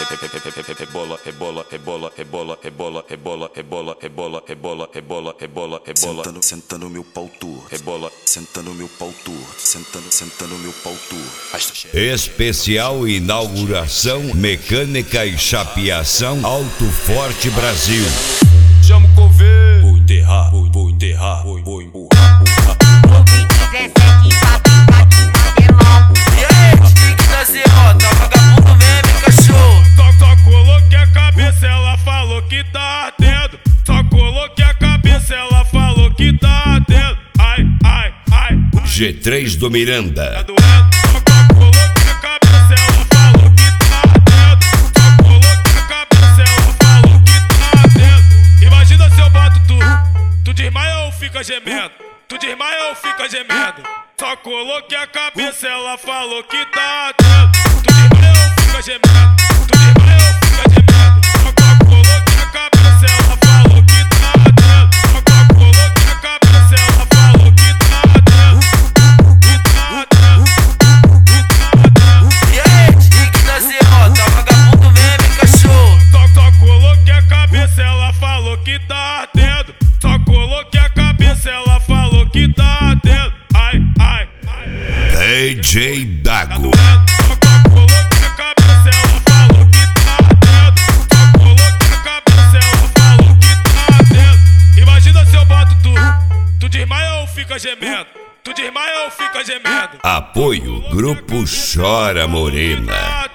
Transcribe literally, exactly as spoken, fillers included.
Rebola, rebola, rebola, rebola, rebola, rebola, rebola, rebola, rebola, rebola, rebola, rebola. Senta no, senta no meu pau torto. Rebola, senta no meu pau torto. Senta, senta no meu pau torto. Especial inauguração mecânica e chapeação Alto Forte Brasil. Chama o coveiro. Vou enterrar, vou, vou enterrar, vou, vou empurrar, empurrar. E aí, pique da zerota, vagabundo meme, cachorro. Só, só coloquei a cabeça, ela falou que tá ardendo. Só coloquei a cabeça, ela falou que tá ardendo. Ai, ai, ai. G três do Miranda. Tá doendo? Só, só coloquei a cabeça, ela falou que tá ardendo. Só coloquei a cabeça, ela falou que tá ardendo. Imagina se eu boto tu, tu desmaia ou fica gemendo? Tu desmaia ou fica gemendo? Só coloquei a cabeça, ela falou que tá ardendo. Tu desmaia ou fica gemendo? Tu desmaia ou fica gemendo? Só, só coloquei a cabeça, ela falou que tá ardendo. Só, só coloquei a cabeça, ela falou que tá ardendo. Que tá ardendo. Que tá ardendo. E aí, pique da zerota, vagabundo meme, cachorro. Só, só coloquei a cabeça, ela falou que tá ardendo. Só coloquei a cabeça, ela falou que tá ardendo. Ai, ai, ai. D J Dago. Só, só coloquei a cabeça, ela falou que tá ardendo. Só coloquei a cabeça, ela falou que tá ardendo. Imagina se eu boto tu, tu desmaia ou fica gemendo? Tu desmaia ou fica gemendo? Apoio Grupo Chora Morena.